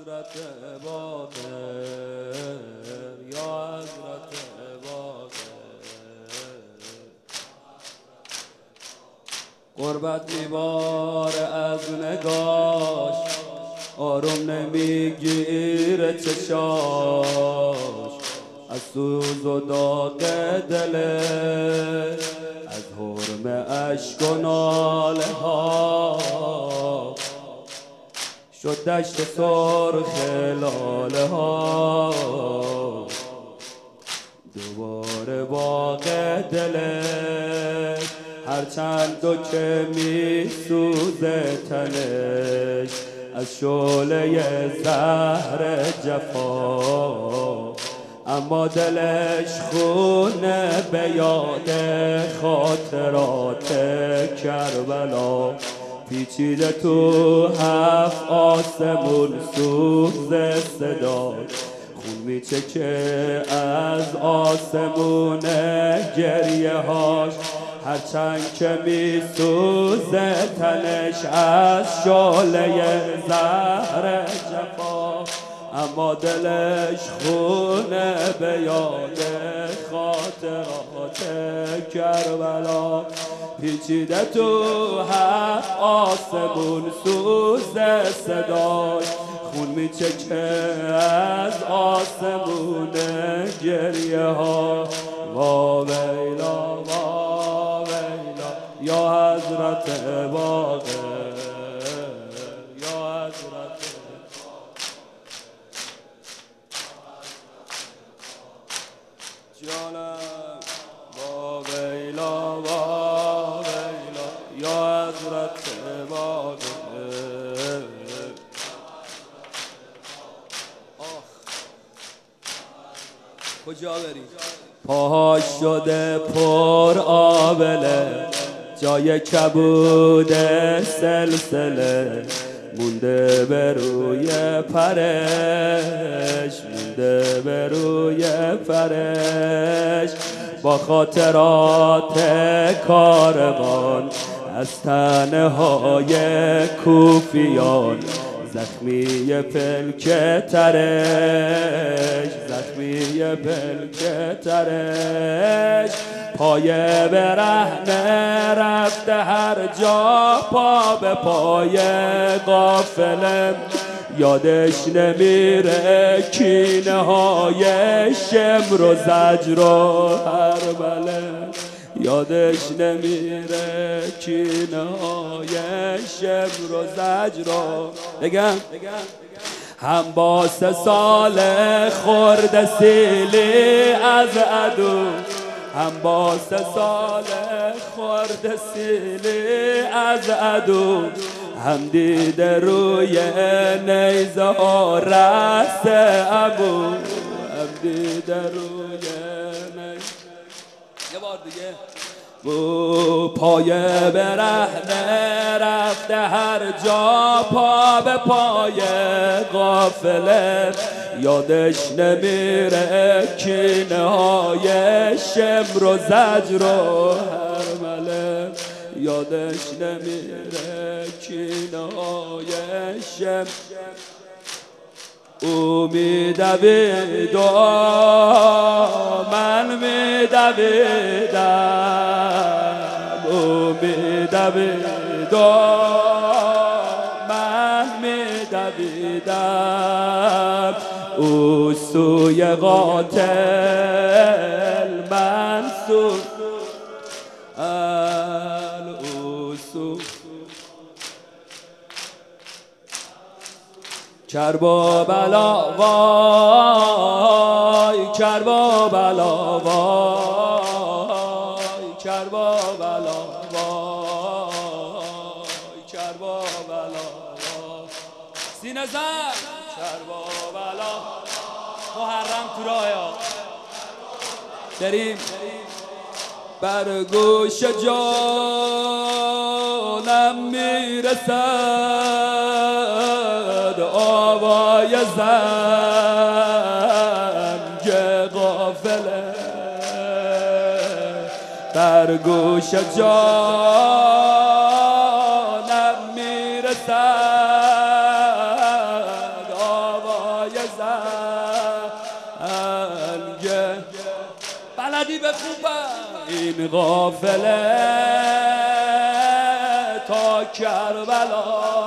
حضرت باقر یا حضرت باقر قربت میباره از نگاش آروم نمیگیره چشاش از سوز و داغ دله از حرم اشک و ناله ها شد دشت سرخ لاله ها دوباره باغ دله هرچند دو که میسوزه تنش از شعله زهر جفا اما دلش خونه به یاد خاطرات کربلا پیچیده تو هفت آسمون سوز صدا خون میچکه از آسمون گریه هاش هرچند که میسوزه تنش از شعله زهر جفا اما دلش خونه به یاد خاطرات کربلا پیچیده تو هفت آسمون سوز صداش خون میچکه از آسمون گریه ها وا ویلا وا ویلا یا حضرت باقر یا حضرت جانم وا ویلا وا ویلا یا حضرت باقر کجا بری؟ پاهاش شده پر آبله جای کبود سلسله مونده به روی پرش مونده به روی پرش با خاطرات کاروان از تنهای کوفیان زخمی پلک ترش زخمی پلک ترش پای برهنه رفته هر جا پا به پای غافله یادش نمیره کینه های شمر و زجر و هربله یادش نمیره کینه های شمر و زجر و بگم هم با 3 سال خورده سیلی از عدو هم با 3 سال خورده سیلی از عدو هم دیده روی نیزه ها رست ابو هم دیده روی نیزه یه بار دیگه پای برهنه رفته هر جا پا به پای غافله یادش نمیره کینه های شمر و زجر و هرمله یادش نمیره کینه های شمر او میدوید و من میدویدم او میدوید و من میدویدم او سوی قاتل من سوی او سوی کربلا وای کربلا وای کربلا وای کربلا سینه زن کربلا محرم تو راه بریم بر گوش جانم میرسد آوای زنگ غافله بر گوش جانم میرسد این قافله تا کربلا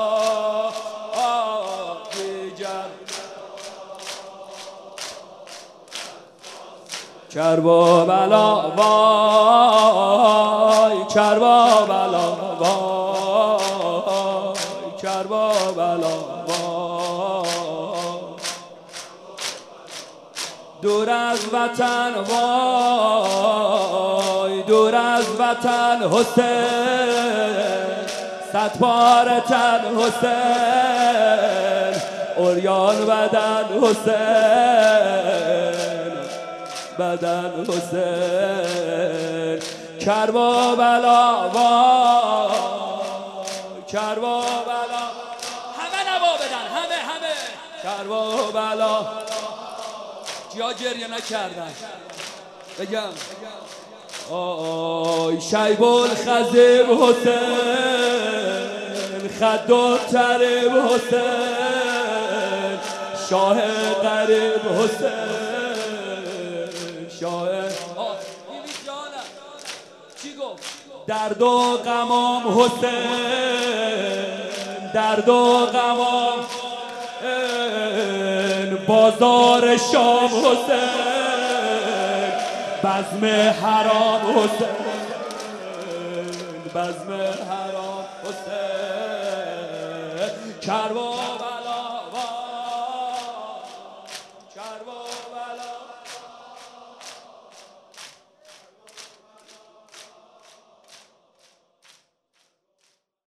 کربلا وای کربلا وای کربلا وای دور از وطن وای دور از وطن حسین صد پاره تن حسین عریان بدن حسین بدن حسین کربلا وای کربلا همه نوا بدن همه کربلا جیا گریه نکردن بگم آی شیب الخضر حسین خد و طرب حسین شاه غریب حسین شاه چی گفت درد و غمام حسین درد و غمام بازار شام حسین بزم حرام حسین بزم حرام حسین کربلا